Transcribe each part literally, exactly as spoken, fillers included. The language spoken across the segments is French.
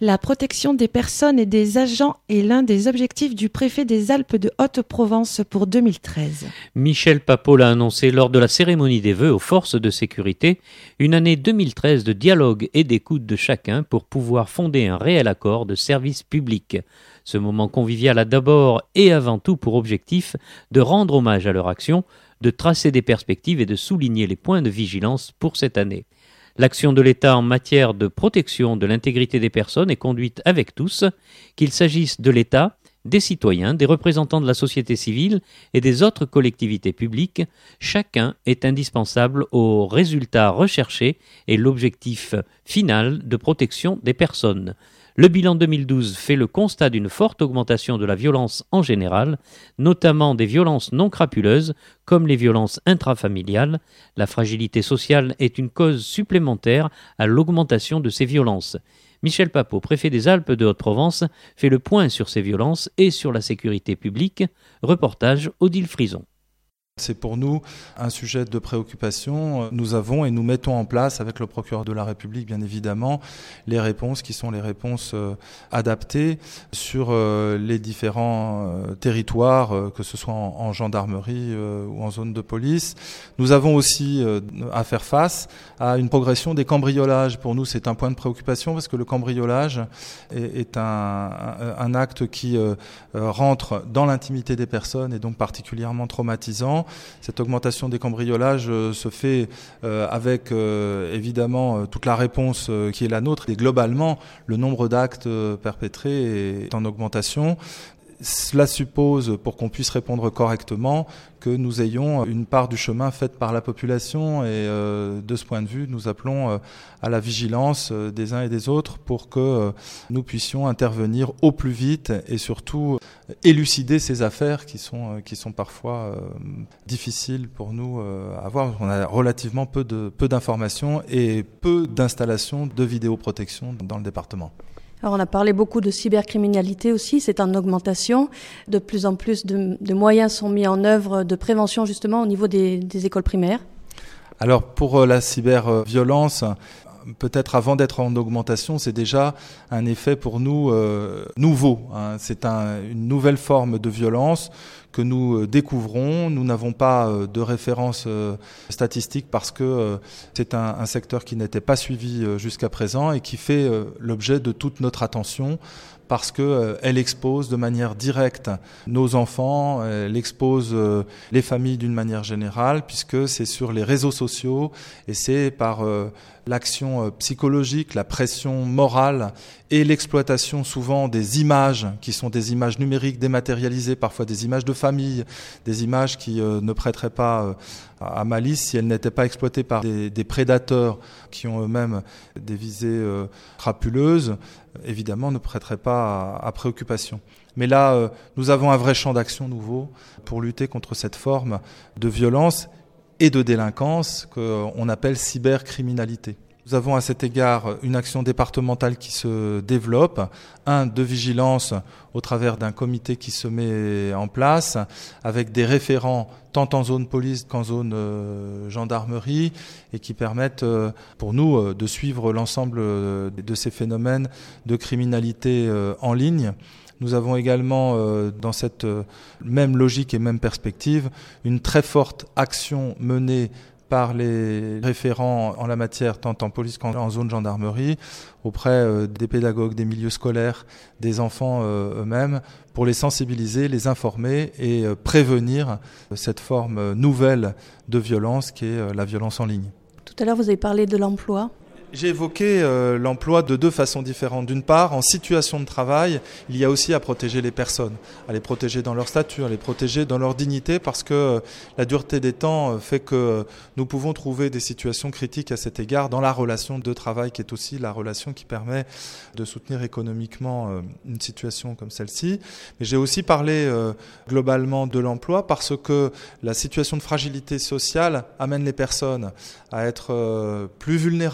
La protection des personnes et des agents est l'un des objectifs du préfet des Alpes de Haute-Provence pour deux mille treize. Michel Papot l'a annoncé lors de la cérémonie des vœux aux forces de sécurité, une année deux mille treize de dialogue et d'écoute de chacun pour pouvoir fonder un réel accord de service public. Ce moment convivial a d'abord et avant tout pour objectif de rendre hommage à leur action, de tracer des perspectives et de souligner les points de vigilance pour cette année. L'action de l'État en matière de protection de l'intégrité des personnes est conduite avec tous, qu'il s'agisse de l'État, des citoyens, des représentants de la société civile et des autres collectivités publiques. Chacun est indispensable au résultat recherché et l'objectif final de protection des personnes. Le bilan deux mille douze fait le constat d'une forte augmentation de la violence en général, notamment des violences non crapuleuses, comme les violences intrafamiliales. La fragilité sociale est une cause supplémentaire à l'augmentation de ces violences. Michel Papot, préfet des Alpes de Haute-Provence, fait le point sur ces violences et sur la sécurité publique. Reportage Odile Frison. C'est pour nous un sujet de préoccupation. Nous avons et nous mettons en place, avec le procureur de la République bien évidemment, les réponses qui sont les réponses adaptées sur les différents territoires, que ce soit en gendarmerie ou en zone de police. Nous avons aussi à faire face à une progression des cambriolages. Pour nous, c'est un point de préoccupation parce que le cambriolage est un, un acte qui rentre dans l'intimité des personnes et donc particulièrement traumatisant. Cette augmentation des cambriolages euh, se fait euh, avec euh, évidemment euh, toute la réponse euh, qui est la nôtre. Et globalement, le nombre d'actes euh, perpétrés est en augmentation. Cela suppose, pour qu'on puisse répondre correctement, que nous ayons une part du chemin faite par la population et euh, de ce point de vue, nous appelons euh, à la vigilance euh, des uns et des autres pour que euh, nous puissions intervenir au plus vite et surtout euh, élucider ces affaires qui sont, euh, qui sont parfois euh, difficiles pour nous euh, à voir. On a relativement peu de, peu d'informations et peu d'installations de vidéoprotection dans le département. Alors on a parlé beaucoup de cybercriminalité aussi, c'est en augmentation. De plus en plus de, de moyens sont mis en œuvre de prévention justement au niveau des, des écoles primaires. Alors pour la cyberviolence, peut-être avant d'être en augmentation, c'est déjà un effet pour nous euh, nouveau. Hein. C'est un, une nouvelle forme de violence que nous découvrons. Nous n'avons pas de référence statistique parce que c'est un, un secteur qui n'était pas suivi jusqu'à présent et qui fait l'objet de toute notre attention parce qu'elle expose de manière directe nos enfants, elle expose les familles d'une manière générale, puisque c'est sur les réseaux sociaux et c'est par l'action psychologique, la pression morale et l'exploitation souvent des images qui sont des images numériques dématérialisées, parfois des images de famille, des images qui ne prêteraient pas à malice si elles n'étaient pas exploitées par des, des prédateurs qui ont eux-mêmes des visées crapuleuses, évidemment ne prêteraient pas à, à préoccupation. Mais là, euh, nous avons un vrai champ d'action nouveau pour lutter contre cette forme de violence et de délinquance qu'on appelle cybercriminalité. Nous avons à cet égard une action départementale qui se développe, un de vigilance au travers d'un comité qui se met en place avec des référents tant en zone police qu'en zone euh, gendarmerie et qui permettent euh, pour nous euh, de suivre l'ensemble euh, de ces phénomènes de criminalité euh, en ligne. Nous avons également, euh, dans cette euh, même logique et même perspective, une très forte action menée par les référents en la matière, tant en police qu'en zone gendarmerie, auprès euh, des pédagogues, des milieux scolaires, des enfants euh, eux-mêmes, pour les sensibiliser, les informer et euh, prévenir cette forme nouvelle de violence qui est euh, la violence en ligne. Tout à l'heure, vous avez parlé de l'emploi. J'ai évoqué euh, l'emploi de deux façons différentes. D'une part, en situation de travail, il y a aussi à protéger les personnes, à les protéger dans leur statut, à les protéger dans leur dignité, parce que euh, la dureté des temps euh, fait que euh, nous pouvons trouver des situations critiques à cet égard dans la relation de travail, qui est aussi la relation qui permet de soutenir économiquement euh, une situation comme celle-ci. Mais j'ai aussi parlé euh, globalement de l'emploi, parce que la situation de fragilité sociale amène les personnes à être euh, plus vulnérables,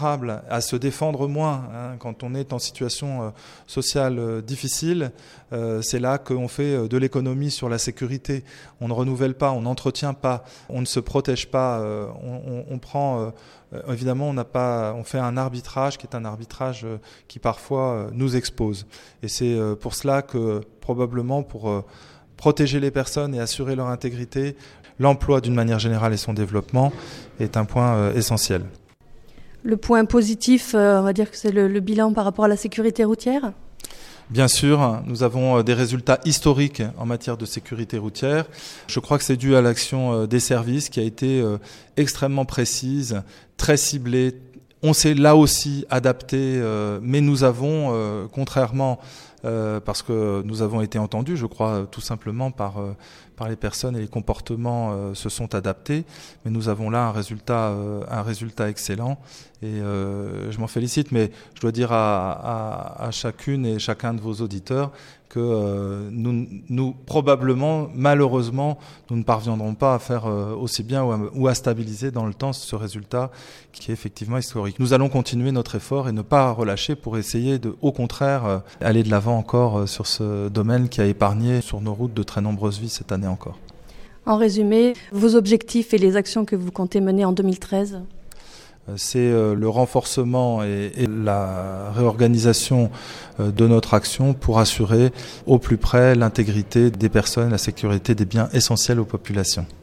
à se défendre moins. Hein. Quand on est en situation euh, sociale euh, difficile, euh, c'est là qu'on fait de l'économie sur la sécurité. On ne renouvelle pas, on n'entretient pas, on ne se protège pas. Euh, on, on, on prend, euh, évidemment, on n'a pas, on fait un arbitrage qui est un arbitrage euh, qui parfois euh, nous expose. Et c'est euh, pour cela que probablement pour euh, protéger les personnes et assurer leur intégrité, l'emploi d'une manière générale et son développement est un point euh, essentiel. Le point positif, euh, on va dire que c'est le, le bilan par rapport à la sécurité routière ? Bien sûr, nous avons des résultats historiques en matière de sécurité routière. Je crois que c'est dû à l'action des services qui a été extrêmement précise, très ciblée. On s'est là aussi adapté, mais nous avons, contrairement, parce que nous avons été entendus, je crois, tout simplement par par les personnes et les comportements euh, se sont adaptés, mais nous avons là un résultat, euh, un résultat excellent et euh, je m'en félicite. Mais je dois dire à, à, à chacune et chacun de vos auditeurs que euh, nous, nous probablement, malheureusement, nous ne parviendrons pas à faire euh, aussi bien ou à, ou à stabiliser dans le temps ce résultat qui est effectivement historique. Nous allons continuer notre effort et ne pas relâcher pour essayer de, au contraire, euh, aller de l'avant encore euh, sur ce domaine qui a épargné sur nos routes de très nombreuses vies cette année encore. En résumé, vos objectifs et les actions que vous comptez mener en deux mille treize ? C'est le renforcement et la réorganisation de notre action pour assurer au plus près l'intégrité des personnes, la sécurité des biens essentiels aux populations.